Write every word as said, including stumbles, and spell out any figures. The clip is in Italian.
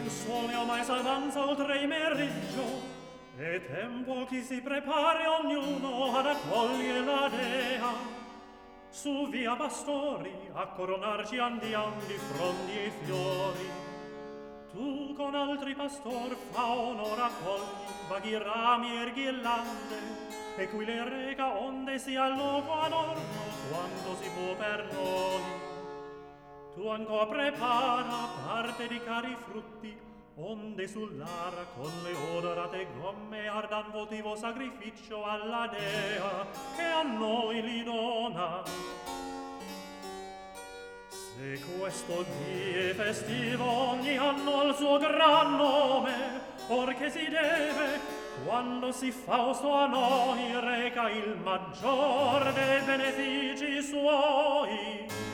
il sole ormai s'avanza oltre il meriggio, è tempo che si prepari ognuno ad accogliere la dea. Su via pastori, a coronarci andiam di frondi e fiori. Tu con altri pastor fa onor accogli vaghi rami e ghirlande, e qui le rega onde sia il luogo adorno quanto si può per noi. Tu ancora prepara parte di cari frutti, onde sull'ara con le odorate gomme ardan votivo sacrificio alla dea che a noi li dona. Se questo die festivo ogni anno al suo gran nome, or che si deve, quando si Fausto a noi reca il maggior dei benefici suoi,